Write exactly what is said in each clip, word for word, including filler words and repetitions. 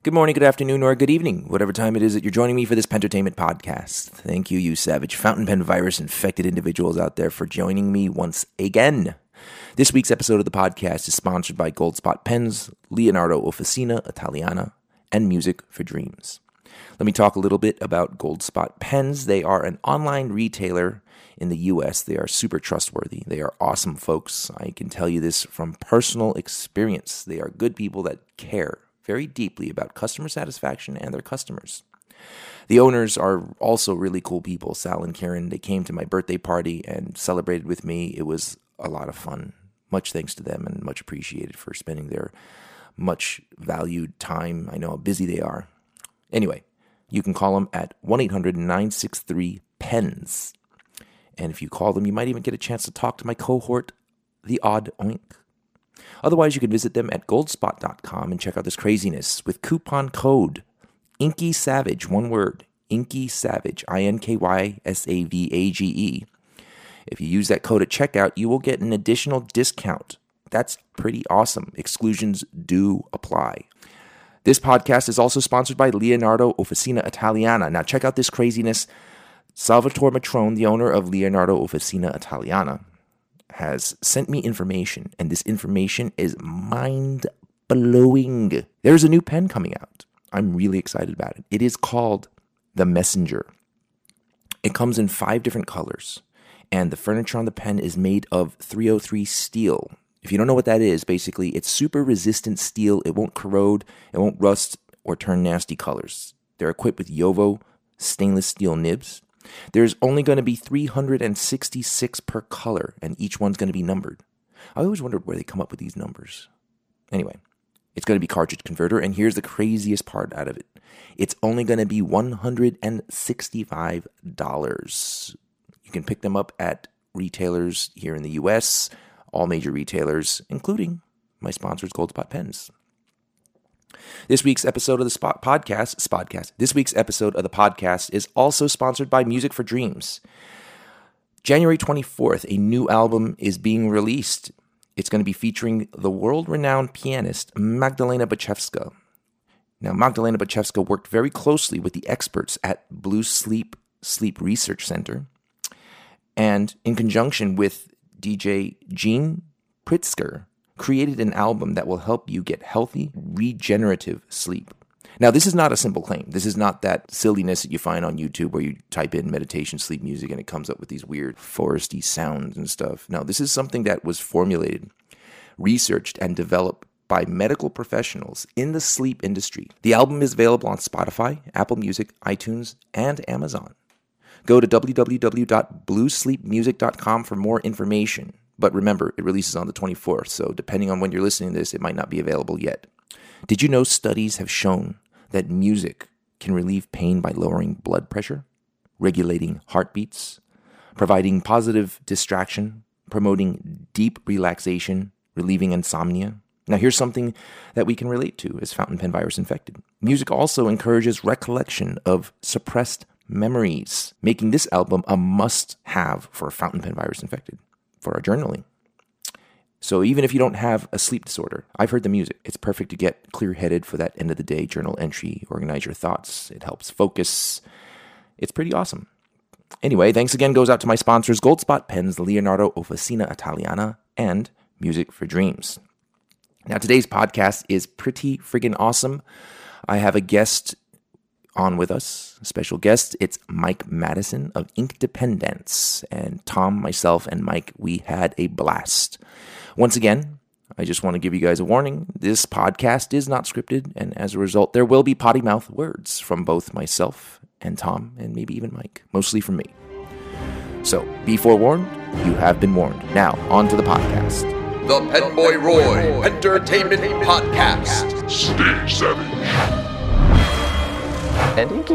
Good morning, good afternoon, or good evening, whatever time it is that you're joining me for this Pentertainment podcast. Thank you, you savage fountain pen virus-infected individuals out there, for joining me once again. This week's episode of the podcast is sponsored by Goldspot Pens, Leonardo Officina Italiana, and Music for Dreams. Let me talk a little bit about Goldspot Pens. They are an online retailer in the U S. They are super trustworthy. They are awesome folks. I can tell you this from personal experience. They are good people that care very deeply about customer satisfaction and their customers. The owners are also really cool people, Sal and Karen. They came to my birthday party and celebrated with me. It was a lot of fun. Much thanks to them and much appreciated for spending their much valued time. I know how busy they are. Anyway, you can call them at one eight hundred nine six three P E N S. And if you call them, you might even get a chance to talk to my cohort, the Odd Oink. Otherwise, you can visit them at goldspot dot com and check out this craziness with coupon code Inky Savage, one word, Inky Savage, I N K Y S A V A G E. If you use that code at checkout, you will get an additional discount. That's pretty awesome. Exclusions do apply. This podcast is also sponsored by Leonardo Officina Italiana. Now check out this craziness. Salvatore Matrone, the owner of Leonardo Officina Italiana, has sent me information, and this information is mind-blowing. There's a new pen coming out. I'm really excited about it. It is called the Messenger. It comes in five different colors, and the furniture on the pen is made of three oh three steel. If you don't know what that is, basically, it's super resistant steel. It won't corrode, it won't rust, or turn nasty colors. They're equipped with JoWo stainless steel nibs. There's only going to be three hundred sixty-six per color, and each one's going to be numbered. I always wondered where they come up with these numbers. Anyway, it's going to be cartridge converter, and here's the craziest part out of it. It's only going to be one hundred sixty-five dollars. You can pick them up at retailers here in the U S, all major retailers, including my sponsors, Goldspot Pens. This week's episode of the Spot Podcast, Spodcast. This week's episode of the podcast is also sponsored by Music for Dreams. January twenty-fourth, a new album is being released. It's going to be featuring the world-renowned pianist Magdalena Bachevska. Now, Magdalena Bachevska worked very closely with the experts at Blue Sleep Sleep Research Center, and in conjunction with D J Gene Pritzker, created an album that will help you get healthy, regenerative sleep. Now, this is not a simple claim. This is not that silliness that you find on YouTube where you type in meditation sleep music and it comes up with these weird foresty sounds and stuff. No, this is something that was formulated, researched, and developed by medical professionals in the sleep industry. The album is available on Spotify, Apple Music, iTunes, and Amazon. Go to w w w dot blue sleep music dot com for more information. But remember, it releases on the twenty-fourth, so depending on when you're listening to this, it might not be available yet. Did you know studies have shown that music can relieve pain by lowering blood pressure, regulating heartbeats, providing positive distraction, promoting deep relaxation, relieving insomnia? Now, here's something that we can relate to as fountain pen virus infected. Music also encourages recollection of suppressed memories, making this album a must-have for a fountain pen virus infected, for our journaling. So even if you don't have a sleep disorder, I've heard the music. It's perfect to get clear-headed for that end-of-the-day journal entry, organize your thoughts. It helps focus. It's pretty awesome. Anyway, thanks again goes out to my sponsors, Goldspot Pens, Leonardo Officina Italiana, and Music for Dreams. Now, today's podcast is pretty friggin' awesome. I have a guest on with us, a special guest. It's Mike Madison of Inkdependence. And Tom, myself, and Mike, we had a blast. Once again, I just want to give you guys a warning. This podcast is not scripted, and as a result, there will be potty mouth words from both myself and Tom, and maybe even Mike, mostly from me. So, be forewarned, you have been warned. Now, on to the podcast. The Penboy Roy Entertainment Podcast. Stay savage. And Inky.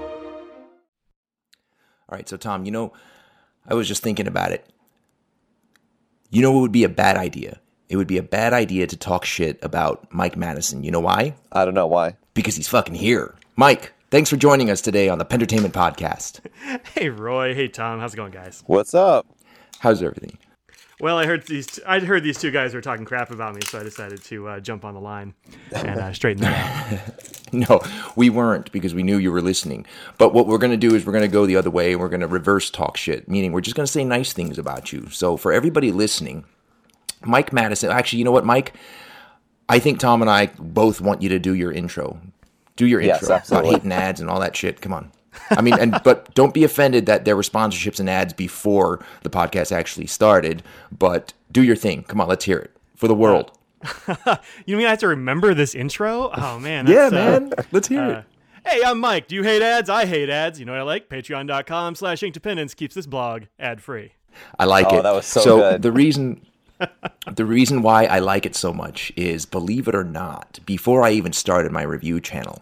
All right, so Tom, you know, I was just thinking about it. You know what would be a bad idea? It would be a bad idea to talk shit about Mike Madison. You know why? I don't know why. Because he's fucking here. Mike, thanks for joining us today on the Pentertainment Podcast. Hey, Roy. Hey, Tom. How's it going, guys? What's up? How's everything? Well, I heard these. T- I heard these two guys were talking crap about me, so I decided to uh, jump on the line and uh, straighten that out. No, we weren't because we knew you were listening. But what we're going to do is we're going to go the other way and we're going to reverse talk shit, meaning we're just going to say nice things about you. So for everybody listening, Mike Madison, actually, you know what, Mike? I think Tom and I both want you to do your intro. Do your Yes, intro absolutely. about hating ads and all that shit. Come on. I mean, and but don't be offended that there were sponsorships and ads before the podcast actually started. But do your thing. Come on, let's hear it for the world. You mean I have to remember this intro? Oh man. Yeah, that's, uh, man. Let's hear uh, it. Hey, I'm Mike. Do you hate ads? I hate ads. You know what I like? Patreon.com slash Inkdependence keeps this blog ad free. I like Oh, it. that was so good. the reason the reason why I like it so much is, believe it or not, before I even started my review channel,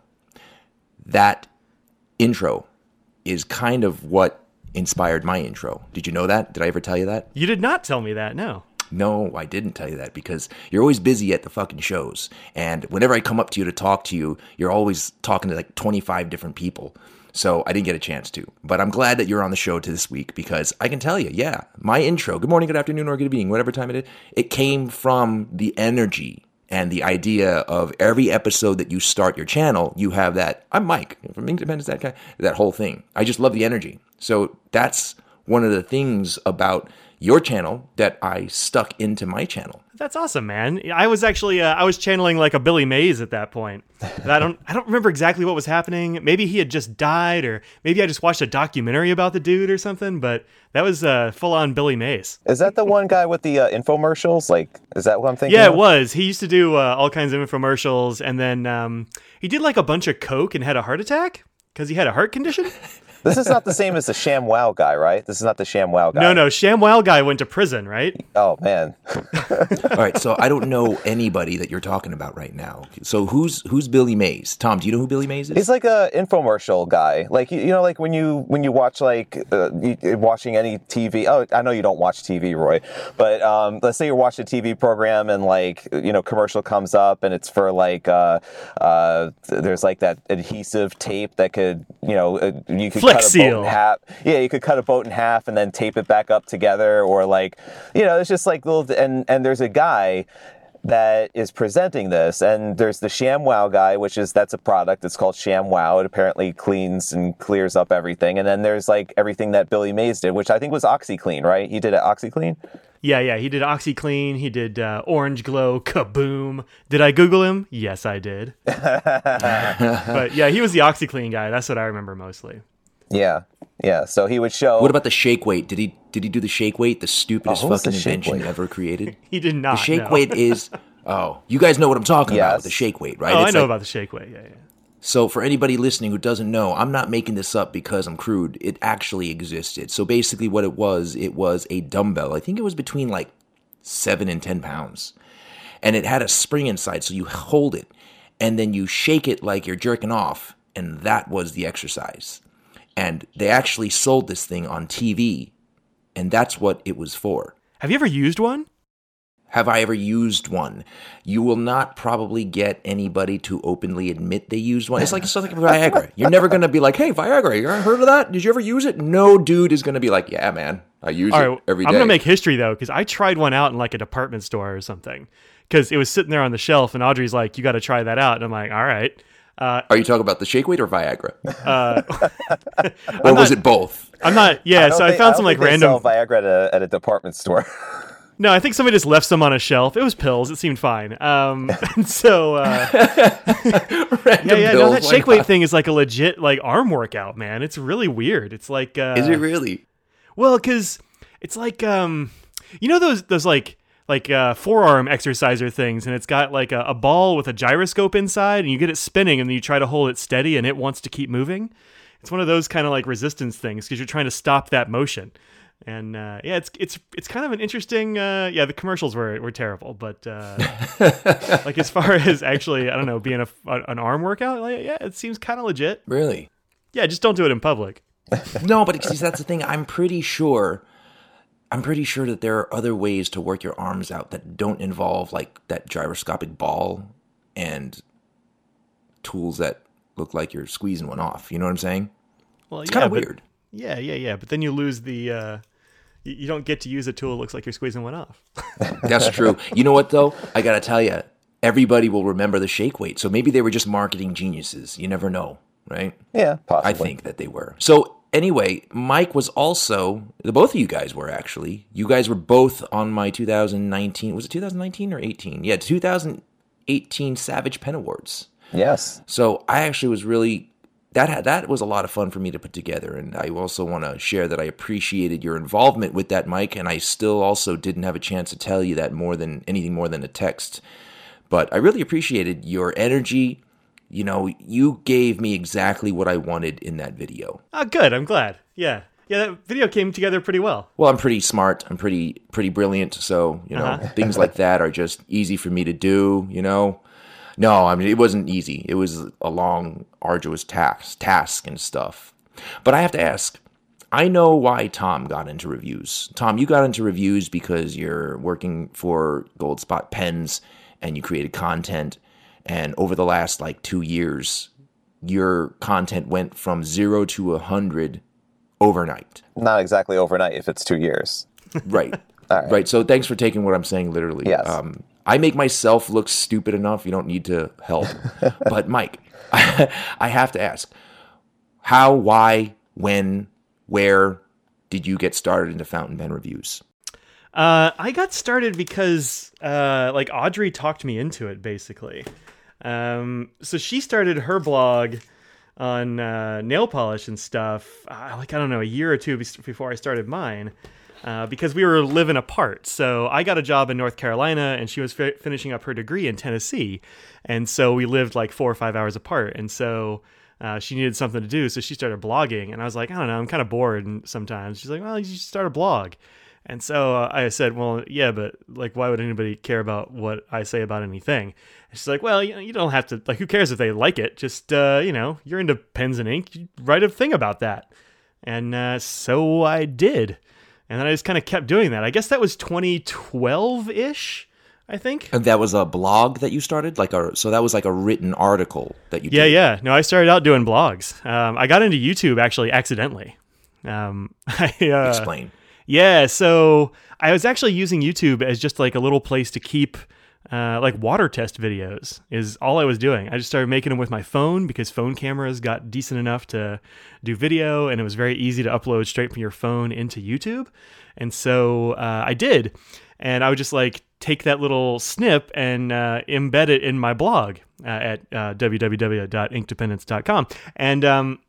that intro is kind of what inspired my intro. Did you know that? Did I ever tell you that? You did not tell me that. No. No, I didn't tell you that because you're always busy at the fucking shows. And whenever I come up to you to talk to you, you're always talking to like twenty-five different people. So I didn't get a chance to. But I'm glad that you're on the show to this week because I can tell you, yeah, my intro, good morning, good afternoon, or good evening, whatever time it is, it came from the energy and the idea of every episode that you start your channel, you have that, I'm Mike from Independence, that guy, that whole thing. I just love the energy. So that's one of the things about your channel that I stuck into my channel. That's awesome, man. I was actually uh, I was channeling like a Billy Mays at that point. And I don't I don't remember exactly what was happening. Maybe he had just died, or maybe I just watched a documentary about the dude or something. But that was uh, full on Billy Mays. Is that the one guy with the uh, infomercials? Like, is that what I'm thinking? Yeah, of? it was. He used to do uh, all kinds of infomercials, and then um, he did like a bunch of coke and had a heart attack because he had a heart condition. This is not the same as the ShamWow guy, right? This is not the ShamWow guy. No, no, ShamWow guy went to prison, right? Oh man. All right, so I don't know anybody that you're talking about right now. So who's who's Billy Mays? Tom, do you know who Billy Mays is? He's like a infomercial guy. Like you, you know, like when you when you watch like uh, you, watching any T V. Oh, I know you don't watch T V, Roy, but um, let's say you're watching a T V program and like you know commercial comes up and it's for like uh, uh, there's like that adhesive tape that could you know uh, you could Flex cut a boat Seal. in half. Yeah, you could cut a boat in half and then tape it back up together, or like you know it's just like little and and there's a guy that is presenting this, and there's the ShamWow guy, which is that's a product. It's called ShamWow. It apparently cleans and clears up everything. And then there's like everything that Billy Mays did, which I think was OxyClean, right? He did it OxyClean. Yeah, yeah. He did OxyClean. He did uh, Orange Glow. Kaboom. Did I Google him? Yes, I did. But yeah, he was the OxyClean guy. That's what I remember mostly. Yeah, yeah. So he would show. What about the shake weight? Did he did he do the shake weight? The stupidest Oh, what was fucking the shake invention weight? ever created. He did not. The shake no. weight is oh, you guys know what I'm talking Yes. about. The shake weight, right? Oh, It's I know like- about the shake weight. Yeah, yeah. So for anybody listening who doesn't know, I'm not making this up because I'm crude. It actually existed. So basically what it was, it was a dumbbell. I think it was between like seven and ten pounds. And it had a spring inside, so you hold it and then you shake it like you're jerking off, and that was the exercise. And they actually sold this thing on T V, and that's what it was for. Have you ever used one? Have I ever used one? You will not probably get anybody to openly admit they used one. It's like it's like Viagra. You're never going to be like, hey, Viagra, you ever heard of that? Did you ever use it? No dude is going to be like, yeah, man, I use All it right, every day. I'm gonna make history though, because I tried one out in like a department store or something, because it was sitting there on the shelf, and Audrey's like, "You got to try that out," and I'm like, "All right." Uh, Are you talking about the shake weight or Viagra? uh, Or was it both? I'm not. Yeah, I don't so I think- found don't some like think they random. sell Viagra at a, at a department store. No, I think somebody just left some on a shelf. It was pills. It seemed fine. Um, and so uh, yeah, yeah. No, that shake weight thing is like a legit like arm workout, man. It's really weird. It's like uh, Is it really? Well, because it's like um, you know those those like like uh, forearm exerciser things, and it's got like a, a ball with a gyroscope inside, and you get it spinning, and then you try to hold it steady, and it wants to keep moving. It's one of those kind of like resistance things because you're trying to stop that motion. And uh, yeah, it's it's it's kind of an interesting. Uh, yeah, the commercials were were terrible, but uh, like as far as actually, I don't know, being a an arm workout, like, yeah, it seems kind of legit. Really? Yeah, just don't do it in public. No, but see, that's the thing. I'm pretty sure. I'm pretty sure that there are other ways to work your arms out that don't involve like that gyroscopic ball and tools that look like you're squeezing one off. You know what I'm saying? Well, It's yeah, kind of but- weird. Yeah, yeah, yeah. But then you lose the. Uh, you, you don't get to use a tool that looks like you're squeezing one off. That's true. You know what though? I gotta tell you, everybody will remember the shake weight. So maybe they were just marketing geniuses. You never know, right? Yeah, possibly. I think that they were. So anyway, Mike was also, the both of you guys were actually, you guys were both on my two thousand nineteen, was it two thousand nineteen or eighteen? Yeah, two thousand eighteen Savage Pen Awards. Yes. So I actually was really, that had, that was a lot of fun for me to put together. And I also want to share that I appreciated your involvement with that, Mike. And I still also didn't have a chance to tell you that more than anything more than a text. But I really appreciated your energy. You know, you gave me exactly what I wanted in that video. Oh, good. I'm glad. Yeah. Yeah, that video came together pretty well. Well, I'm pretty smart. I'm pretty pretty brilliant. So, you know, uh-huh. things like that are just easy for me to do, you know. No, I mean, it wasn't easy. It was a long, arduous task, task and stuff. But I have to ask, I know why Tom got into reviews. Tom, you got into reviews because you're working for Goldspot Pens and you created content. And over the last like two years, your content went from zero to a hundred overnight. Not exactly overnight if it's two years. Right. All right. Right. So thanks for taking what I'm saying literally. Yes. Um, I make myself look stupid enough. You don't need to help. But Mike, I, I have to ask, how, why, when, where did you get started into fountain pen reviews? Uh, I got started because uh, like Audrey talked me into it, basically. Um, so she started her blog on uh, nail polish and stuff, uh, like, I don't know, a year or two before I started mine. Uh, because we were living apart. So I got a job in North Carolina and she was fi- finishing up her degree in Tennessee. And so we lived like four or five hours apart. And so uh, she needed something to do. So she started blogging. And I was like, I don't know, I'm kind of bored and sometimes. She's like, well, you should start a blog. And so uh, I said, well, yeah, but like, why would anybody care about what I say about anything? And she's like, well, you, you don't have to, like, who cares if they like it? Just, uh, you know, you're into pens and ink. You write a thing about that. And uh, so I did. And then I just kind of kept doing that. I guess that was twenty twelve-ish, I think. And that was a blog that you started? Like a So that was like a written article that you Yeah, did? yeah. No, I started out doing blogs. Um, I got into YouTube, actually, accidentally. Um, I, uh, Explain. Yeah, so I was actually using YouTube as just like a little place to keep uh, like water test videos is all I was doing. I just started making them with my phone because phone cameras got decent enough to do video and it was very easy to upload straight from your phone into YouTube. And so uh, I did. And I would just like take that little snip and uh, embed it in my blog uh, at uh, w w w dot ink dependence dot com. And um,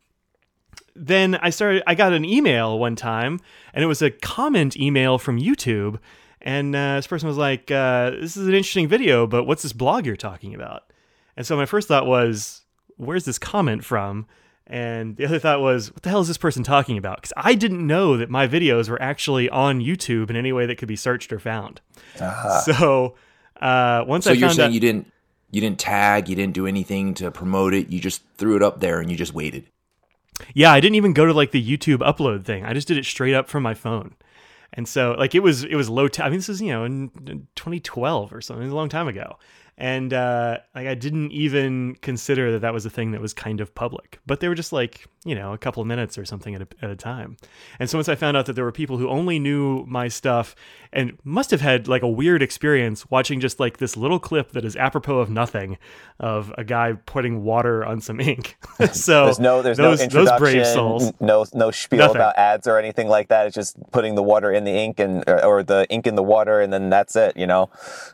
then I started, I got an email one time and it was a comment email from YouTube. And uh, this person was like, uh, this is an interesting video, but what's this blog you're talking about? And so my first thought was, where's this comment from? And the other thought was, what the hell is this person talking about? Because I didn't know that my videos were actually on YouTube in any way that could be searched or found. Uh-huh. So uh, once so I you're found saying out, you didn't you didn't tag, you didn't do anything to promote it. You just threw it up there and you just waited. Yeah, I didn't even go to like the YouTube upload thing. I just did it straight up from my phone. And so like it was it was low t- I mean this is, you know, in twenty twelve or something, a long time ago. And uh, like I didn't even consider that that was a thing that was kind of public. But they were just like, you know, a couple of minutes or something at a, at a time. And so once I found out that there were people who only knew my stuff and must have had like a weird experience watching just like this little clip that is apropos of nothing of a guy putting water on some ink. So there's no there's those, no introduction, those brave souls. no no spiel Nothing. About ads or anything like that. It's just putting the water in the ink and or, or the ink in the water and then that's it, you know.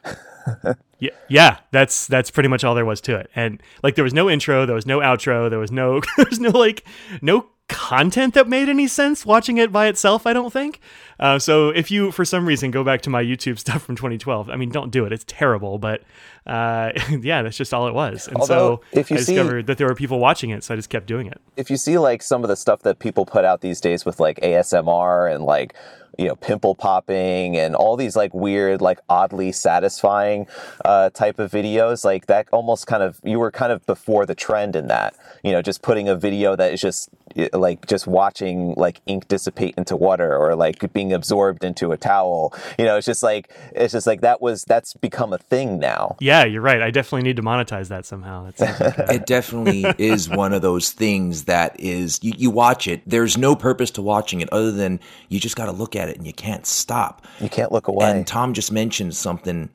Yeah, yeah, that's that's pretty much all there was to it. And like there was no intro, there was no outro, there was no there was no like no content that made any sense watching it by itself, I don't think. Uh, so if you for some reason go back to my YouTube stuff from twenty twelve, I mean don't do it. It's terrible, but uh, yeah, that's just all it was. And Although, so if you I see, discovered that there were people watching it, so I just kept doing it. If you see like some of the stuff that people put out these days with like A S M R and like you know, pimple popping and all these like weird, like oddly satisfying uh, type of videos, like that almost kind of, you were kind of before the trend in that, you know, just putting a video that is just like just watching like ink dissipate into water or like being absorbed into a towel, you know, it's just like, it's just like that was, that's become a thing now. Yeah, you're right. I definitely need to monetize that somehow. That sounds like a- It definitely is one of those things that is, you, you watch it, there's no purpose to watching it other than you just got to look at it and you can't stop. You can't look away. And Tom just mentioned something,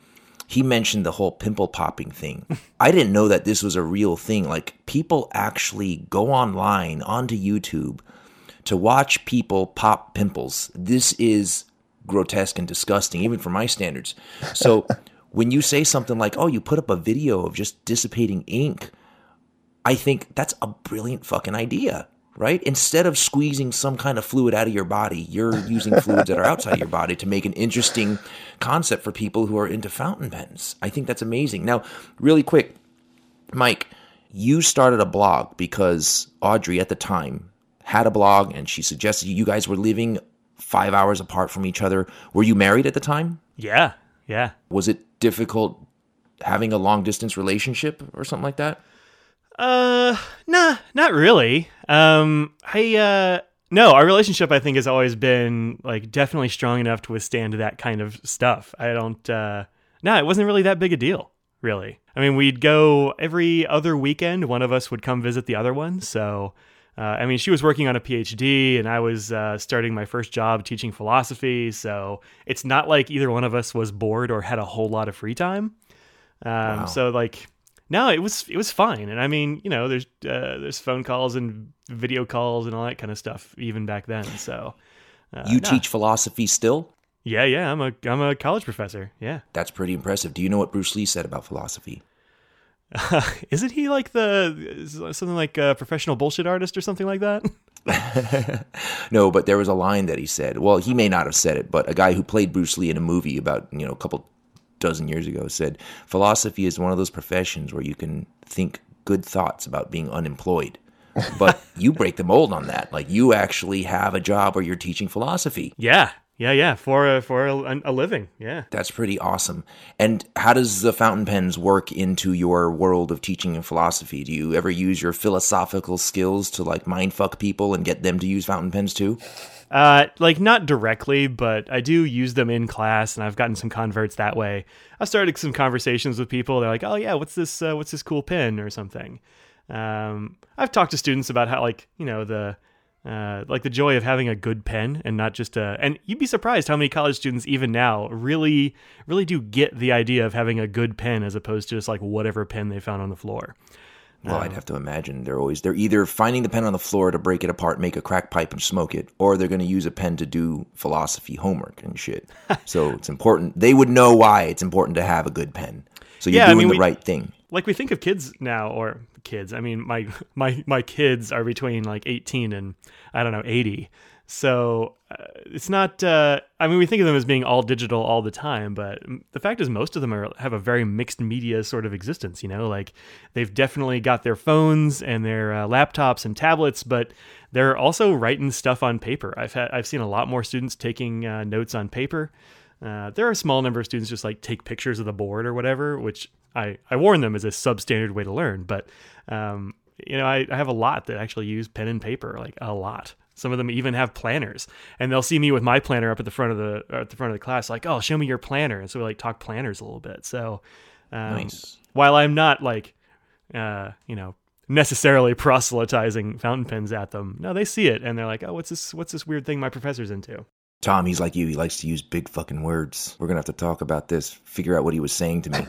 he mentioned the whole pimple popping thing. I didn't know that this was a real thing. Like, people actually go online onto YouTube to watch people pop pimples. This is grotesque and disgusting, even for my standards. So when you say something like, oh, you put up a video of just dissipating ink, I think that's a brilliant fucking idea, right? Instead of squeezing some kind of fluid out of your body, you're using fluids that are outside your body to make an interesting concept for people who are into fountain pens. I think that's amazing. Now, really quick, Mike, you started a blog because Audrey at the time had a blog and she suggested you guys were living five hours apart from each other. Were you married at the time? Yeah, yeah. Was it difficult having a long distance relationship or something like that? Uh, nah, not really. Um, I, uh, no, our relationship, I think, has always been, like, definitely strong enough to withstand that kind of stuff. I don't, uh, no, it wasn't really that big a deal, really. I mean, we'd go every other weekend, one of us would come visit the other one, so, uh, I mean, she was working on a P H D, and I was, uh, starting my first job teaching philosophy, so it's not like either one of us was bored or had a whole lot of free time. Um, Wow. so, like... No, it was it was fine, and I mean, you know, there's uh, there's phone calls and video calls and all that kind of stuff even back then. So, uh, You nah. teach philosophy still? Yeah, yeah, I'm a I'm a college professor. Yeah, That's pretty impressive. Do you know what Bruce Lee said about philosophy? uh, isn't he like the something like a professional bullshit artist or something like that? No, but there was a line that he said. Well, he may not have said it, but a guy who played Bruce Lee in a movie about, you know, a couple dozen years ago said, philosophy is one of those professions where you can think good thoughts about being unemployed. But you break the mold on that. Like, you actually have a job where you're teaching philosophy. Yeah, yeah, yeah, for a, for a, a living. Yeah. That's pretty awesome. And how does the fountain pens work into your world of teaching and philosophy? Do you ever use your philosophical skills to, like, mindfuck people and get them to use fountain pens too? Uh, like not directly, but I do use them in class, and I've gotten some converts that way. I started some conversations with people. They're like, "Oh yeah, what's this? Uh, what's this cool pen or something?" Um, I've talked to students about how, like, you know, the uh, like the joy of having a good pen and not just a. And you'd be surprised how many college students even now really, really do get the idea of having a good pen as opposed to just like whatever pen they found on the floor. Well, I'd have to imagine they're always, they're either finding the pen on the floor to break it apart, make a crack pipe and smoke it, or they're going to use a pen to do philosophy homework and shit. So it's important. They would know why it's important to have a good pen. So you're Yeah, I doing mean, the we- right thing. Like we think of kids now, or kids. I mean, my my my kids are between like eighteen and I don't know eighty. So uh, it's not. Uh, I mean, we think of them as being all digital all the time, but the fact is, most of them are have a very mixed media sort of existence. You know, like they've definitely got their phones and their uh, laptops and tablets, but they're also writing stuff on paper. I've had I've seen a lot more students taking uh, notes on paper. Uh, there are a small number of students just like take pictures of the board or whatever, which I, I warn them is a substandard way to learn. But, um, you know, I, I have a lot that actually use pen and paper, like a lot. Some of them even have planners, and they'll see me with my planner up at the front of the at the front of the class, like, "Oh, show me your planner." And so we like talk planners a little bit. So, um, Nice. while I'm not like, uh, you know, necessarily proselytizing fountain pens at them, no, they see it and they're like, "Oh, what's this? What's this weird thing my professor's into?" Tom, he's like you. He likes to use big fucking words. We're going to have to talk about this, figure out what he was saying to me.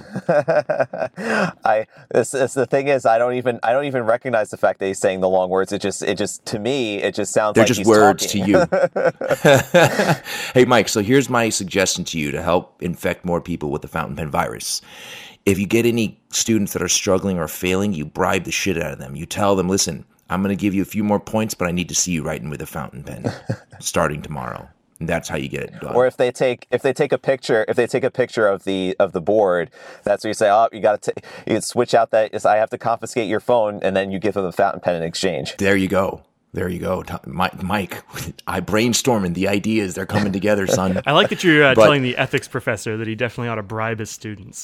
I this, this the thing is I don't even I don't even recognize the fact that he's saying the long words. It just it just to me it just sounds They're like just he's words talking. to you. Hey, Mike, so here's my suggestion to you to help infect more people with the fountain pen virus. If you get any students that are struggling or failing, you bribe the shit out of them. You tell them, listen, I'm going to give you a few more points, but I need to see you writing with a fountain pen starting tomorrow. And that's how you get it done. Or if they take if they take a picture if they take a picture of the of the board, that's where you say, oh, you got to you switch out that is I have to confiscate your phone, and then you give them a fountain pen in exchange. There you go. There you go. Tom- Mi- Mike, I brainstorming the ideas. They're coming together, son. I like that you're uh, But- telling the ethics professor that he definitely ought to bribe his students.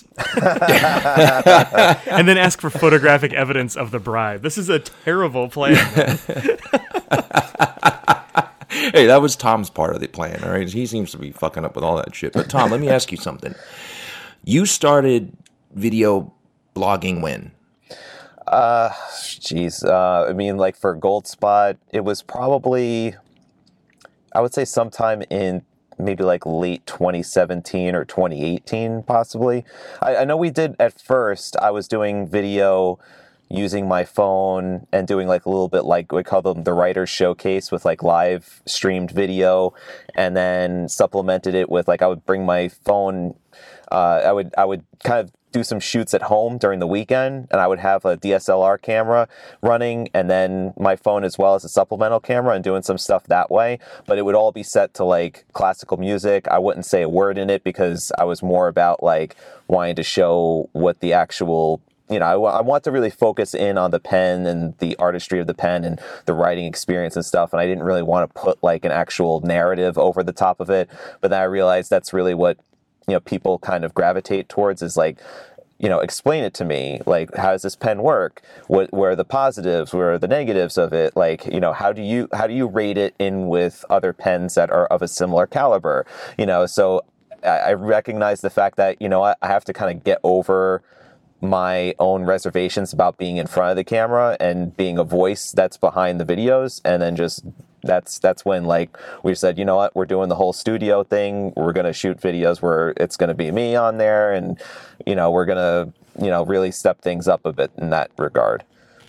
And then ask for photographic evidence of the bribe. This is a terrible plan. Hey, that was Tom's part of the plan, all right? He seems to be fucking up with all that shit. But Tom, let me ask you something. You started video blogging when? Uh, jeez. Uh, I mean, like for Goldspot, it was probably, I would say sometime in maybe like late twenty seventeen or twenty eighteen, possibly. I, I know we did at first, I was doing video using my phone and doing like a little bit like we call them the writer's showcase with like live streamed video, and then supplemented it with like I would bring my phone. Uh, I would I would kind of do some shoots at home during the weekend, and I would have a D S L R camera running and then my phone as well as a supplemental camera and doing some stuff that way. But it would all be set to like classical music. I wouldn't say a word in it because I was more about like wanting to show what the actual You know, I, w- I want to really focus in on the pen and the artistry of the pen and the writing experience and stuff. And I didn't really want to put like an actual narrative over the top of it. But then I realized that's really what, you know, people kind of gravitate towards is like, you know, explain it to me. Like, how does this pen work? What, where are the positives? Where are the negatives of it? Like, you know, how do you, how do you rate it in with other pens that are of a similar caliber? You know, so I, I recognize the fact that, you know, I, I have to kind of get over my own reservations about being in front of the camera and being a voice that's behind the videos. And then just that's that's when like we said, you know what, we're doing the whole studio thing. We're going to shoot videos where it's going to be me on there, and you know, we're going to, you know, really step things up a bit in that regard.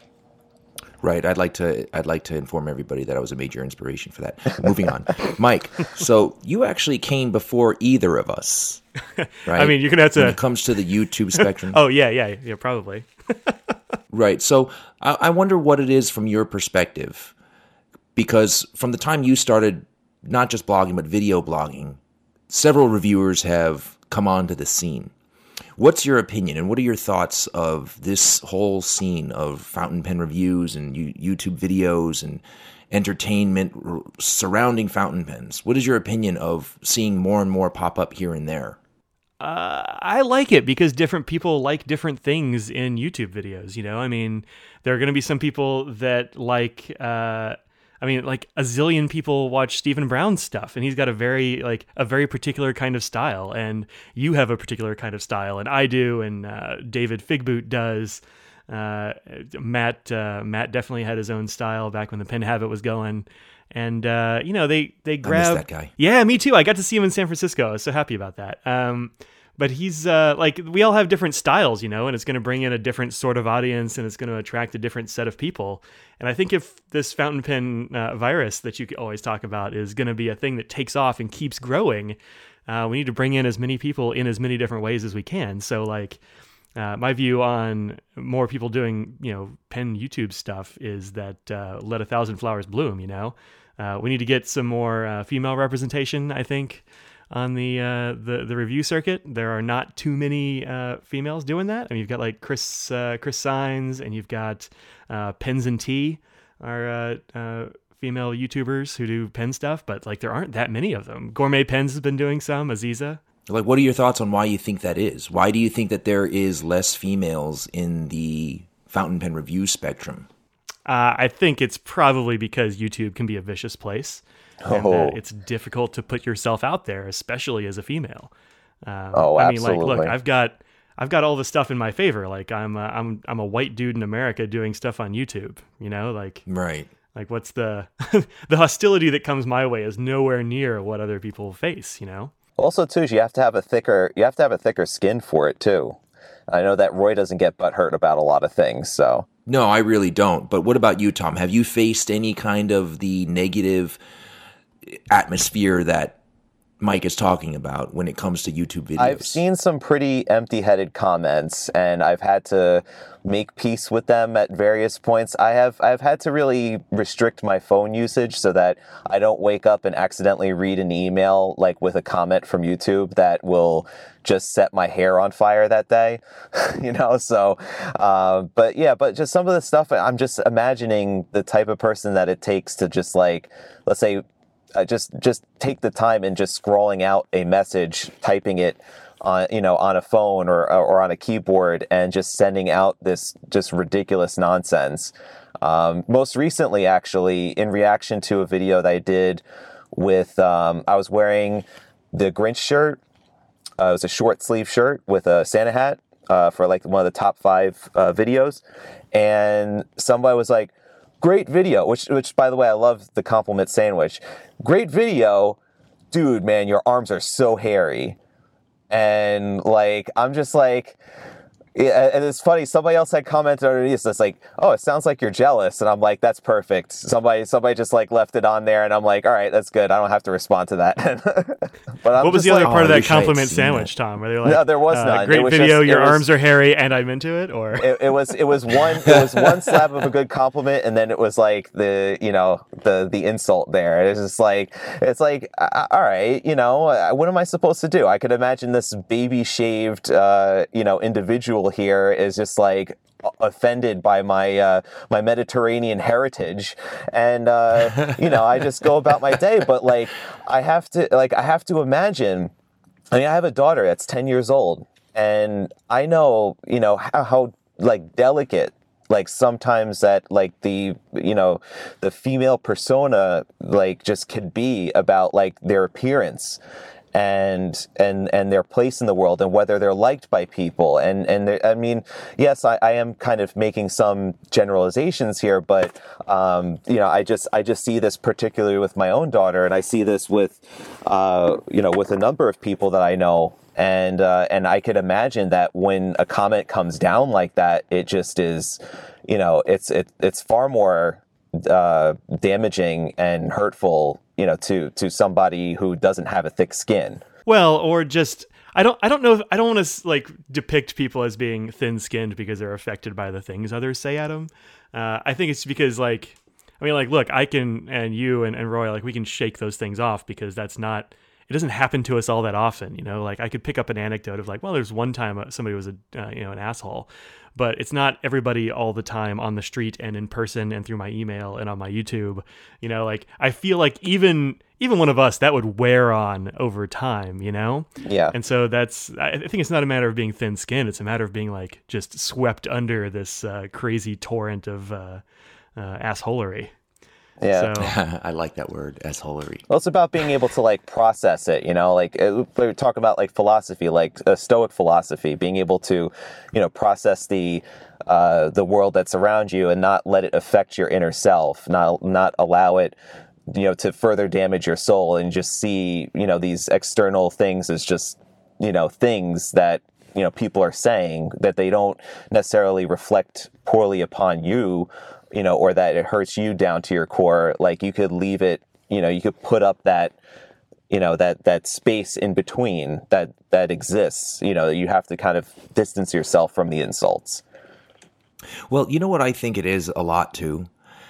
Right. I'd like to I'd like to inform everybody that I was a major inspiration for that. Moving on. Mike, so you actually came before either of us. Right? I mean, you're going to have to... When it comes to the YouTube spectrum. Oh, yeah, yeah, yeah, probably. Right. So I, I wonder what it is from your perspective. Because from the time you started not just blogging, but video blogging, several reviewers have come onto the scene. What's your opinion and what are your thoughts of this whole scene of fountain pen reviews and YouTube videos and entertainment surrounding fountain pens? What is your opinion of seeing more and more pop up here and there? Uh, I like it because different people like different things in YouTube videos. You know, I mean, there are going to be some people that like, uh, I mean, like a zillion people watch Stephen Brown's stuff, and he's got a very like a very particular kind of style, and you have a particular kind of style, and I do, and uh, David Figboot does. Uh, Matt uh, Matt definitely had his own style back when the Pen Habit was going, and uh, you know they they grab I miss that guy. Yeah, me too. I got to see him in San Francisco. I was so happy about that. Um, But he's uh, like, we all have different styles, you know, and it's going to bring in a different sort of audience and it's going to attract a different set of people. And I think if this fountain pen uh, virus that you always talk about is going to be a thing that takes off and keeps growing, uh, we need to bring in as many people in as many different ways as we can. So like uh, my view on more people doing, you know, pen YouTube stuff is that uh, let a thousand flowers bloom, you know. Uh, we need to get some more uh, female representation, I think, on the, uh, the the review circuit. There are not too many uh, females doing that. I mean, you've got like Chris uh, Chris Signs, and you've got uh, Pens and Tea are uh, uh, female YouTubers who do pen stuff, but like there aren't that many of them. Gourmet Pens has been doing some. Aziza. Like, what are your thoughts on why you think that is? Why do you think that there is less females in the fountain pen review spectrum? Uh, I think it's probably because YouTube can be a vicious place. And Oh. that it's difficult to put yourself out there, especially as a female. Um, Oh, I mean, like, absolutely. look, I've got, I've got all the stuff in my favor. Like, I'm, a, I'm, I'm a white dude in America doing stuff on YouTube. You know, like, Right. like what's the, the hostility that comes my way is nowhere near what other people face. You know. Also, too, is you have to have a thicker, you have to have a thicker skin for it too. I know that Roy doesn't get butthurt about a lot of things, so. No, I really don't. But what about you, Tom? Have you faced any kind of the negative atmosphere that Mike is talking about when it comes to YouTube videos? I've seen some pretty empty-headed comments, and I've had to make peace with them at various points. I have I've had to really restrict my phone usage so that I don't wake up and accidentally read an email like with a comment from YouTube that will just set my hair on fire that day, you know. So, uh, but yeah, but just some of the stuff, I'm just imagining the type of person that it takes to just like, let's say. Uh, just just take the time and just scrolling out a message, typing it on you know on a phone or or on a keyboard, and just sending out this just ridiculous nonsense. Um, most recently, actually, in reaction to a video that I did with, um, I was wearing the Grinch shirt. Uh, it was a short sleeve shirt with a Santa hat uh, for like one of the top five uh, videos, and somebody was like, "Great video," which, which by the way, I love the compliment sandwich. Great video. dude, man, your arms are so hairy. And like, I'm just like, yeah, and it's funny. Somebody else had commented underneath. So it's like, "Oh, it sounds like you're jealous," and I'm like, "That's perfect." Somebody, somebody just like left it on there, and I'm like, "All right, that's good. I don't have to respond to that." But I'm what was just the other like, part of oh, I that wish I had compliment seen sandwich, that. Tom? Were they like, No, there was uh, none. It Great was video. just- Your it was- arms are hairy, and I'm into it. Or it, it was it was one it was one slab of a good compliment, and then it was like the you know the the insult there. It's just like it's like uh, all right, you know, uh, what am I supposed to do? I could imagine this baby shaved uh, you know individual here is just like offended by my uh, my Mediterranean heritage, and uh, you know I just go about my day. But like I have to like I have to imagine. I mean, I have a daughter that's ten years old, and I know you know how, how like delicate like sometimes that like the you know the female persona like just could be about like their appearance and and and their place in the world and whether they're liked by people and and I mean yes I, I am kind of making some generalizations here, but um, you know I just I just see this particularly with my own daughter, and I see this with uh, you know with a number of people that I know, and uh, and I could imagine that when a comment comes down like that, it just is you know it's it, it's far more uh, damaging and hurtful, you know, to to somebody who doesn't have a thick skin. well, or just I don't I don't know if I don't want to like depict people as being thin-skinned because they're affected by the things others say at them. Uh, I think it's because like I mean like look, I can and you and, and Roy like we can shake those things off because that's not it doesn't happen to us all that often, you know. Like I could pick up an anecdote of like, well, there's one time somebody was a uh, you know an asshole, but it's not everybody all the time on the street and in person and through my email and on my YouTube. You know, like I feel like even even one of us that would wear on over time, you know. Yeah. And so that's I think it's not a matter of being thin-skinned; it's a matter of being like just swept under this uh, crazy torrent of uh, uh, assholery. Yeah. So I like that word, assholery. Well, it's about being able to like process it, you know, like uh, we talk about like philosophy, like a Stoic philosophy, being able to, you know, process the uh, the world that's around you and not let it affect your inner self, not not allow it, you know, to further damage your soul, and just see, you know, these external things as just, you know, things that, you know, people are saying that they don't necessarily reflect poorly upon you, you know, or that it hurts you down to your core. Like you could leave it, you know, you could put up that, you know, that, that space in between that, that exists, you know, you have to kind of distance yourself from the insults. Well, you know what I think it is a lot too?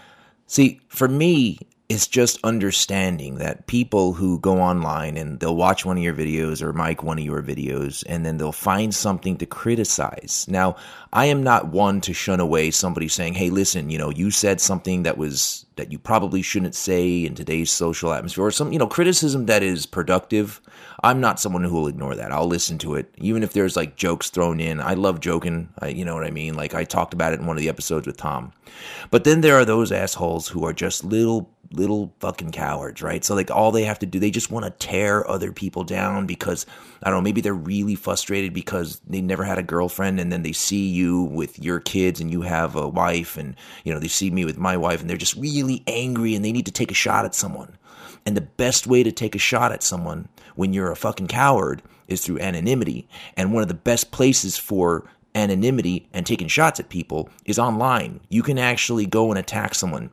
See, for me, it's just understanding that people who go online and they'll watch one of your videos or mic one of your videos and then they'll find something to criticize. Now, I am not one to shun away somebody saying, hey, listen, you know, you said something that was that you probably shouldn't say in today's social atmosphere, or some, you know, criticism that is productive. I'm not someone who will ignore that. I'll listen to it. Even if there's like jokes thrown in. I love joking. I, you know what I mean? Like I talked about it in one of the episodes with Tom. But then there are those assholes who are just little little fucking cowards, right? So like all they have to do, they just want to tear other people down because, I don't know, maybe they're really frustrated because they never had a girlfriend, and then they see you with your kids and you have a wife, and, you know, they see me with my wife and they're just really angry and they need to take a shot at someone. And the best way to take a shot at someone when you're a fucking coward is through anonymity. And one of the best places for anonymity and taking shots at people is online. You can actually go and attack someone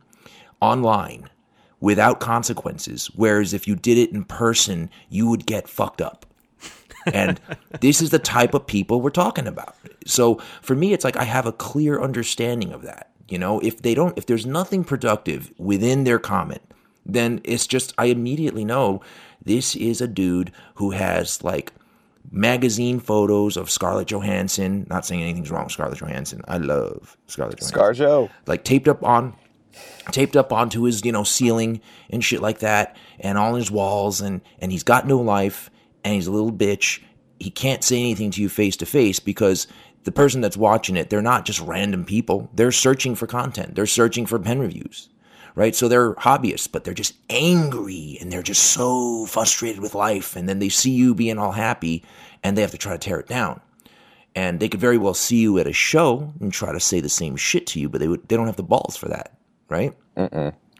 online without consequences, whereas if you did it in person, you would get fucked up. And this is the type of people we're talking about. So for me, it's like I have a clear understanding of that. You know, if they don't, if there's nothing productive within their comment, then it's just, I immediately know this is a dude who has like magazine photos of Scarlett Johansson. Not saying anything's wrong with Scarlett Johansson. I love Scarlett Johansson. ScarJo. Like taped up on, taped up onto his, you know, ceiling and shit like that, and on his walls, and, and he's got no life, and he's a little bitch. He can't say anything to you face to face because the person that's watching it, they're not just random people. They're searching for content. They're searching for pen reviews, right? So they're hobbyists, but they're just angry and they're just so frustrated with life. And then they see you being all happy and they have to try to tear it down. And they could very well see you at a show and try to say the same shit to you, but they would, they don't have the balls for that, right? Mm-mm.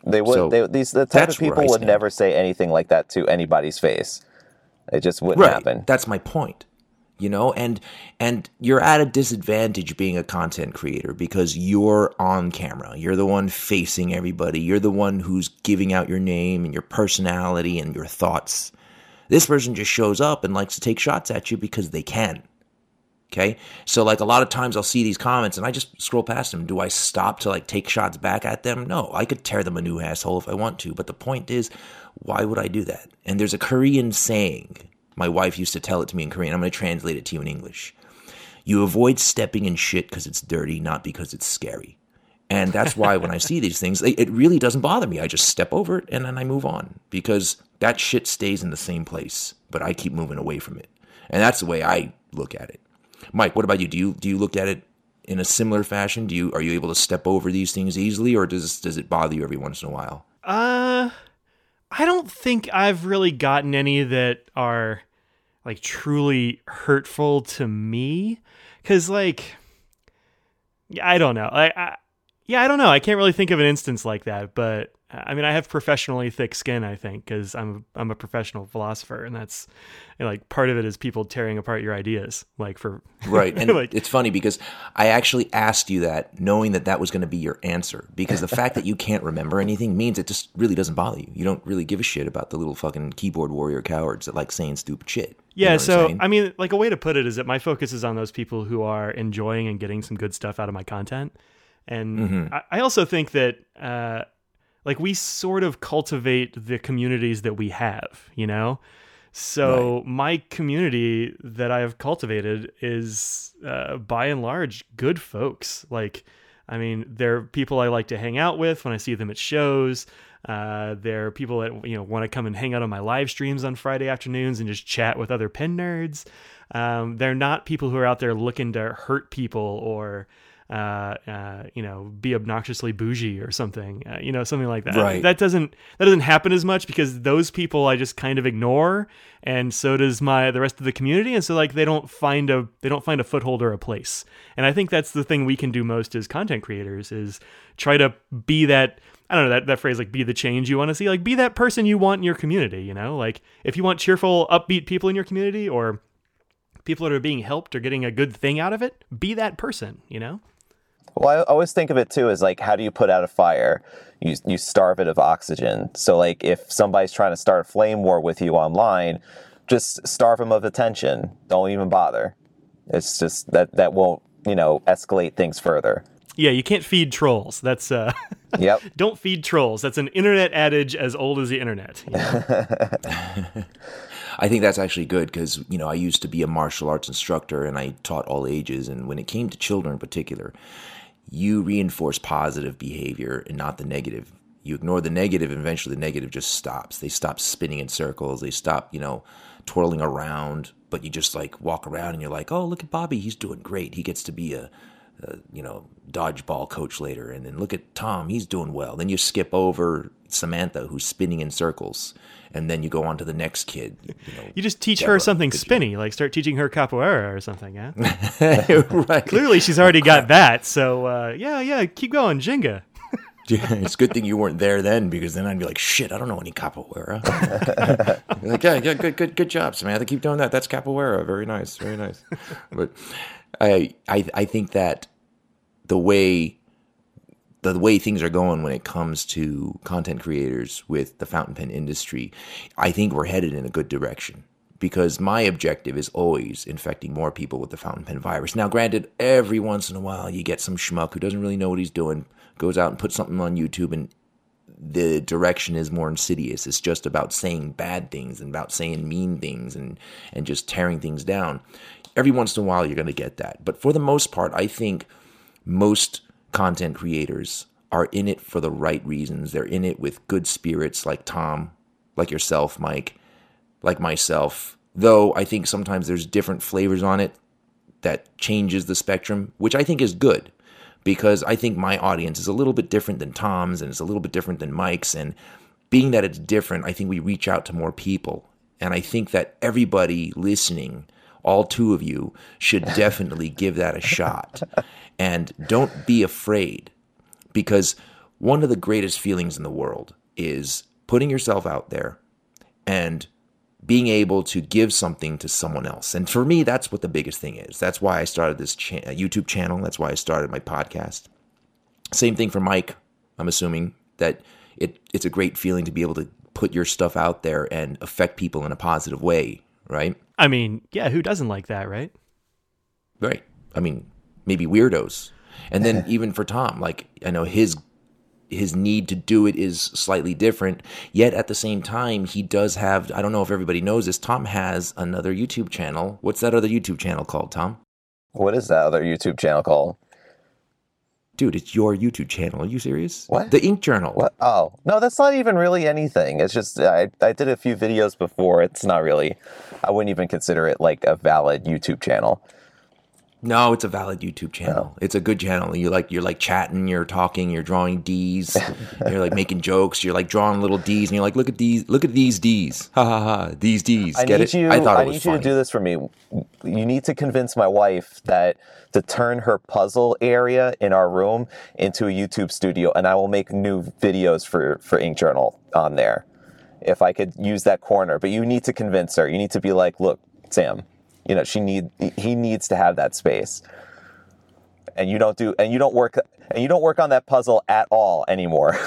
They would. So they, these the type that's of where people I would stand. never say anything like that to anybody's face. It just wouldn't Right. happen. That's my point. You know, and and you're at a disadvantage being a content creator because you're on camera. You're the one facing everybody. You're the one who's giving out your name and your personality and your thoughts. This person just shows up and likes to take shots at you because they can. Okay? So like a lot of times I'll see these comments and I just scroll past them. Do I stop to like take shots back at them? No, I could tear them a new asshole if I want to. But the point is, why would I do that? And there's a Korean saying. My wife used to tell it to me in Korean. I'm going to translate it to you in English. You avoid stepping in shit because it's dirty, not because it's scary. And that's why when I see these things, it really doesn't bother me. I just step over it and then I move on because that shit stays in the same place, but I keep moving away from it. And that's the way I look at it. Mike, what about you? Do you do you look at it in a similar fashion? Do you are you able to step over these things easily, or does does it bother you every once in a while? Uh, I don't think I've really gotten any that are like truly hurtful to me, because like, yeah, I don't know. I, I yeah, I don't know. I can't really think of an instance like that, but I mean, I have professionally thick skin, I think, because I'm I'm a professional philosopher, and that's you know, like part of it is people tearing apart your ideas, like for right. And like, it's funny because I actually asked you that knowing that that was going to be your answer, because the fact that you can't remember anything means it just really doesn't bother you. You don't really give a shit about the little fucking keyboard warrior cowards that like saying stupid shit. Yeah, you know so saying? I mean, like a way to put it is that my focus is on those people who are enjoying and getting some good stuff out of my content, and Mm-hmm. I, I also think that. Uh, Like we sort of cultivate the communities that we have, you know? So Right. my community that I have cultivated is uh, by and large good folks. Like, I mean, they're people I like to hang out with when I see them at shows. Uh, they're people that, you know, want to come and hang out on my live streams on Friday afternoons and just chat with other pen nerds. Um, they're not people who are out there looking to hurt people or, uh, uh, you know, be obnoxiously bougie or something, uh, you know, something like that. Right. That doesn't, that doesn't happen as much because those people I just kind of ignore. And so does my, the rest of the community. And so like, they don't find a, they don't find a foothold or a place. And I think that's the thing we can do most as content creators is try to be that, I don't know, that, that phrase, like be the change you want to see, like be that person you want in your community, you know, like if you want cheerful, upbeat people in your community or people that are being helped or getting a good thing out of it, be that person, you know? Well, I always think of it too as like, how do you put out a fire? You you starve it of oxygen. So like, if somebody's trying to start a flame war with you online, just starve them of attention. Don't even bother. It's just that that won't you know escalate things further. Yeah, you can't feed trolls. That's uh, Yep. don't feed trolls. That's an internet adage as old as the internet. You know? I think that's actually good because, you know, I used to be a martial arts instructor and I taught all ages. And when it came to children in particular, you reinforce positive behavior and not the negative. You ignore the negative and eventually the negative just stops. They stop spinning in circles. They stop, you know, twirling around. But you just like walk around and you're like, oh, look at Bobby. He's doing great. He gets to be a, a you know, dodgeball coach later. And then look at Tom. He's doing well. Then you skip over Samantha, who's spinning in circles. And then you go on to the next kid. You, know, You just teach Deborah, her something good spinny, like start teaching her capoeira or something, yeah? job. Right. Clearly she's already got that, so uh, yeah, yeah, keep going, Jenga. Yeah, it's a good thing you weren't there then, because then I'd be like, shit, I don't know any capoeira. You're like, yeah, yeah, good, good, good job, Samantha. Keep doing that. That's capoeira. Very nice, very nice. But I, I, I think that the way, the way things are going when it comes to content creators with the fountain pen industry, I think we're headed in a good direction. Because my objective is always infecting more people with the fountain pen virus. Now, granted, every once in a while you get some schmuck who doesn't really know what he's doing, goes out and puts something on YouTube, and the direction is more insidious. It's just about saying bad things and about saying mean things and, and just tearing things down. Every once in a while you're going to get that. But for the most part, I think most content creators are in it for the right reasons. They're in it with good spirits like Tom, like yourself, Mike, like myself, though I think sometimes there's different flavors on it that changes the spectrum, which I think is good because I think my audience is a little bit different than Tom's and it's a little bit different than Mike's. And being that it's different, I think we reach out to more people. And I think that everybody listening, all two of you, should definitely give that a shot. And don't be afraid, because one of the greatest feelings in the world is putting yourself out there and being able to give something to someone else. And for me, that's what the biggest thing is. That's why I started this cha- YouTube channel. That's why I started my podcast. Same thing for Mike. I'm assuming that it it's a great feeling to be able to put your stuff out there and affect people in a positive way, right? I mean, yeah, who doesn't like that, right? Right. I mean, maybe weirdos. And then even for Tom, like, I know his his need to do it is slightly different, yet at the same time, he does have, I don't know if everybody knows this, Tom has another YouTube channel. What's that other YouTube channel called, Tom? What is that other YouTube channel called? Dude, it's your YouTube channel. Are you serious? What? The Ink Journal. What? Oh, no, that's not even really anything. It's just, I, I did a few videos before. It's not really, I wouldn't even consider it like a valid YouTube channel. No, it's a valid YouTube channel. No. It's a good channel. You like you're like chatting, you're talking, you're drawing D's, you're like making jokes, you're like drawing little D's, and you're like, look at these, look at these D's, ha ha ha, these D's. I Get need it? you. I thought I it was need funny. you to do this for me. You need to convince my wife that to turn her puzzle area in our room into a YouTube studio, and I will make new videos for for Ink Journal on there. If I could use that corner, but you need to convince her. You need to be like, look, Sam, you know, she need he needs to have that space. And you don't do, and you don't work, and you don't work on that puzzle at all anymore.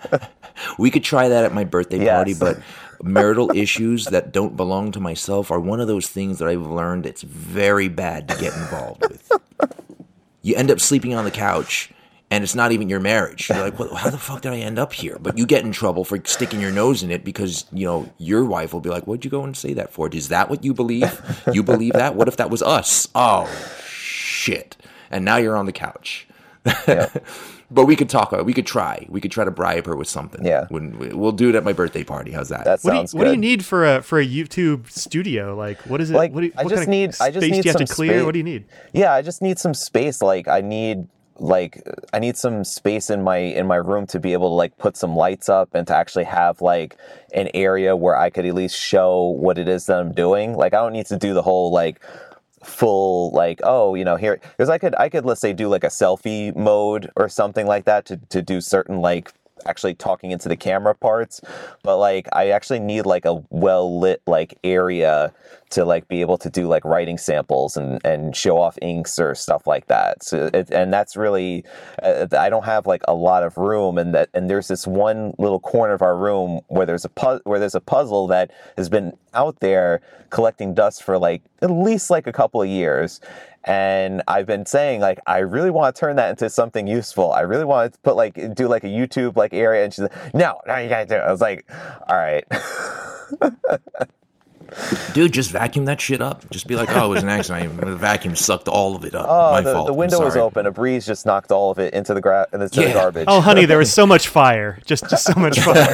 We could try that at my birthday Yes. party, but marital issues that don't belong to myself are one of those things that I've learned it's very bad to get involved with. You end up sleeping on the couch, and it's not even your marriage. You're like, well, how the fuck did I end up here? But you get in trouble for sticking your nose in it because, you know, your wife will be like, what'd you go and say that for? Is that what you believe? You believe that? What if that was us? Oh, shit. And now you're on the couch. Yeah. But we could talk. We could try. We could try to bribe her with something. Yeah. When we, we'll do it at my birthday party. How's that? That What do, you, sounds what do you good. need for a for a YouTube studio? Like, what is it? Like, what do you, I what just kind need- of I just space need do you have to some clear? spa- What do you need? Yeah, I just need some space. Like I need like I need some space in my in my room to be able to like put some lights up and to actually have like an area where I could at least show what it is that I'm doing. Like I don't need to do the whole like full like, oh, you know, here because I could I could let's say do like a selfie mode or something like that to to do certain like actually talking into the camera parts, but like I actually need like a well lit like area to like be able to do like writing samples and and show off inks or stuff like that. So it, and that's really uh, I don't have like a lot of room, and that and there's this one little corner of our room where there's a pu- where there's a puzzle that has been out there collecting dust for like at least like a couple of years. And I've been saying, like, I really want to turn that into something useful. I really want to put, like, do, like, a YouTube, like, area. And she's like, no, no, you gotta do it. I was like, all right. Dude, just vacuum that shit up. Just be like, oh, it was an accident. The vacuum sucked all of it up. Oh, My the, fault. the I'm window was sorry. open. A breeze just knocked all of it into the, gra- into the Yeah. garbage. Oh, honey, there was so much fire. Just just so much fire.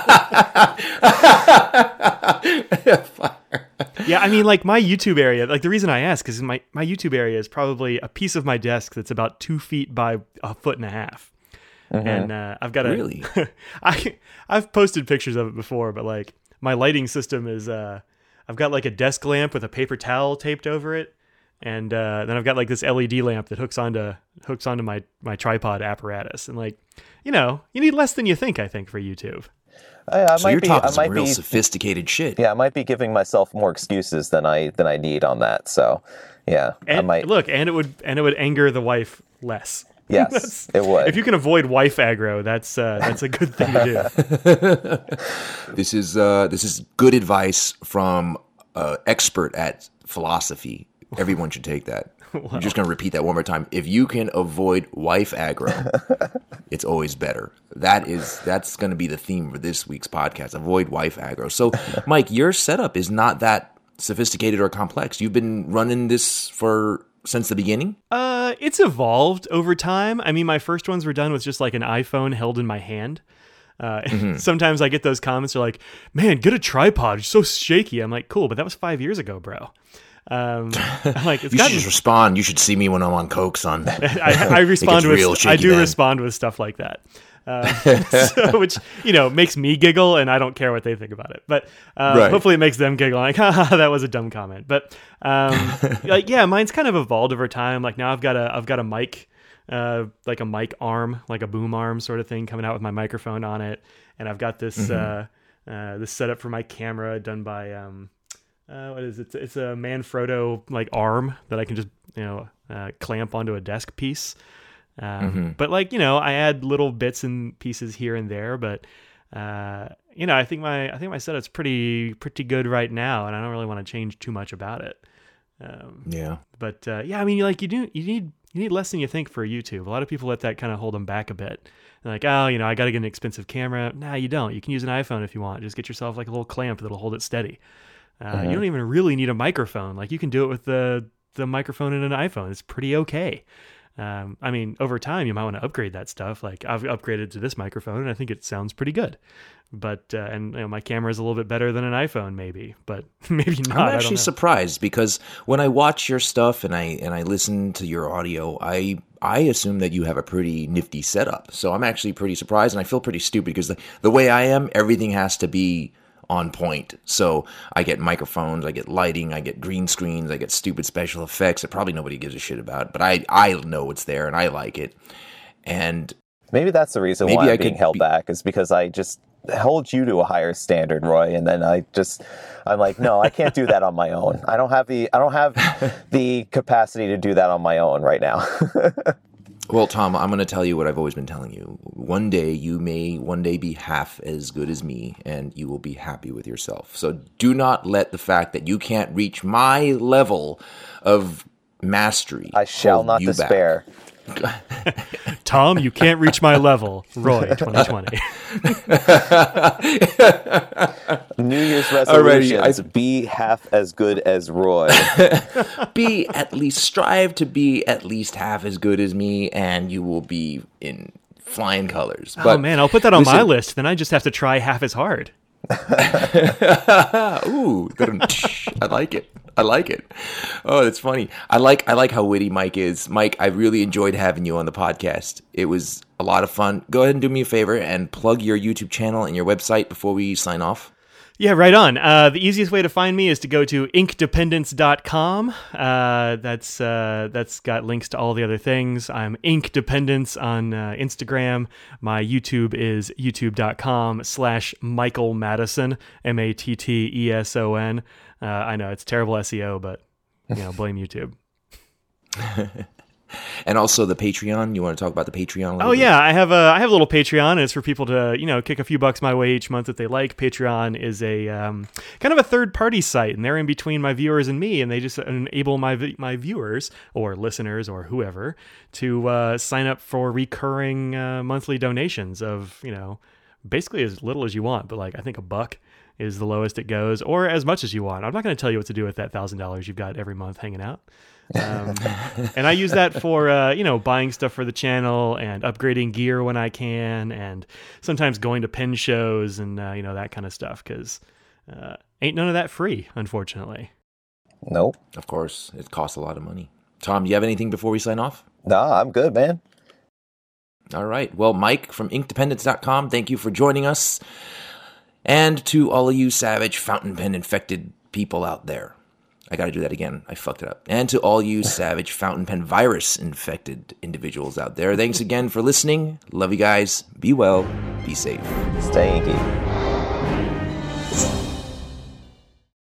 Yeah, I mean, like my YouTube area. Like the reason I ask is my my YouTube area is probably a piece of my desk that's about two feet by a foot and a half. Mm-hmm. And uh, I've got a. Really? I I've posted pictures of it before, but like my lighting system is. Uh, I've got like a desk lamp with a paper towel taped over it, and uh, then I've got like this L E D lamp that hooks onto hooks onto my my tripod apparatus. And like, you know, you need less than you think. I think for YouTube. I, I So might you're be, talking I some might real be, sophisticated shit. yeah, I might be giving myself more excuses than I than I need on that. So, yeah, I And might. look, and it would and it would anger the wife less. Yes, it would. If you can avoid wife aggro, that's uh, that's a good thing to do. This is uh, this is good advice from an expert at philosophy. Everyone should take that. I'm just going to repeat that one more time. If you can avoid wife aggro, it's always better. That is that's going to be the theme for this week's podcast. Avoid wife aggro. So, Mike, your setup is not that sophisticated or complex. You've been running this for since the beginning? Uh, it's evolved over time. I mean, my first ones were done with just like an iPhone held in my hand. Uh, Mm-hmm. Sometimes I get those comments are like, "Man, get a tripod. It's so shaky." I'm like, "Cool," but that was five years ago, bro. Um, I'm like, it's You gotten, should just respond. You should see me when I'm on coke, son. I, I respond It gets with, real I shaky do then. respond with stuff like that. Uh, so, which, you know, makes me giggle and I don't care what they think about it, but, uh, Right. hopefully it makes them giggle. Like, haha, that was a dumb comment. But, um, like, yeah, mine's kind of evolved over time. Like now I've got a, I've got a mic, uh, like a mic arm, like a boom arm sort of thing coming out with my microphone on it. And I've got this, mm-hmm. uh, uh, this setup for my camera done by, um, uh, what is it? It's a Manfrotto like arm that I can just, you know, uh, clamp onto a desk piece. Um, mm-hmm. But like, you know, I add little bits and pieces here and there, but, uh, you know, I think my, I think my setup's pretty, pretty good right now, and I don't really want to change too much about it. Um, yeah. But, uh, yeah, I mean, like you do, you need, you need less than you think for YouTube. A lot of people let that kind of hold them back a bit. They're like, oh, you know, I got to get an expensive camera. Nah, you don't. You can use an iPhone if you want. Just get yourself like a little clamp that'll hold it steady. Uh, mm-hmm. You don't even really need a microphone. Like you can do it with the, the microphone in an iPhone. It's pretty okay. Um, I mean, over time, you might want to upgrade that stuff. Like I've upgraded to this microphone, and I think it sounds pretty good. But uh, and you know, my camera is a little bit better than an iPhone, maybe, but maybe not. I'm actually surprised because when I watch your stuff and I and I listen to your audio, I I assume that you have a pretty nifty setup. So I'm actually pretty surprised, and I feel pretty stupid because the, the way I am, everything has to be on point. So I get microphones, I get lighting, I get green screens, I get stupid special effects that probably nobody gives a shit about, but I, I know it's there and I like it. And maybe that's the reason why I'm I being held be- back is because I just hold you to a higher standard, Roy, and then I just I'm like, no, I can't do that on my own. I don't have the I don't have the capacity to do that on my own right now. Well, Tom, I'm going to tell you what I've always been telling you. One day, you may one day be half as good as me, and you will be happy with yourself. So do not let the fact that you can't reach my level of mastery I shall not despair. Tom, you can't reach my level. Roy, twenty twenty. New Year's resolutions, I, be half as good as Roy. Be at least, strive to be at least half as good as me, and you will be in flying colors. But, oh man, I'll put that on listen, my list. Then I just have to try half as hard. Ooh, I like it. I like it. Oh, that's funny. I like I like how witty Mike is. Mike, I really enjoyed having you on the podcast. It was a lot of fun. Go ahead and do me a favor and plug your YouTube channel and your website before we sign off. Yeah, right on. Uh, the easiest way to find me is to go to ink dependence dot com. Uh, that's uh, that's got links to all the other things. I'm Inkdependence on uh, Instagram. My YouTube is youtube.com slash Michael Madison, M A T T E S O N. Uh, I know it's terrible S E O, but you know, blame YouTube. And also the Patreon. You want to talk about the Patreon? A oh bit? yeah, I have a I have a little Patreon, and it's for people to you know kick a few bucks my way each month that they like. Patreon is a um, kind of a third party site, and they're in between my viewers and me, and they just enable my my viewers or listeners or whoever to uh, sign up for recurring uh, monthly donations of you know basically as little as you want, but like I think a buck is the lowest it goes, or as much as you want. I'm not going to tell you what to do with that thousand dollars you've got every month hanging out. Um, and I use that for, uh, you know, buying stuff for the channel and upgrading gear when I can, and sometimes going to pen shows and, uh, you know, that kind of stuff. Cause, uh, ain't none of that free, unfortunately. Nope. Of course. It costs a lot of money. Tom, do you have anything before we sign off? Nah, I'm good, man. All right. Well, Mike from ink dependence dot com, thank you for joining us. And to all of you savage fountain pen infected people out there. I got to do that again. I fucked it up. And to all you savage fountain pen virus infected individuals out there, thanks again for listening. Love you guys. Be well. Be safe. Stay inky.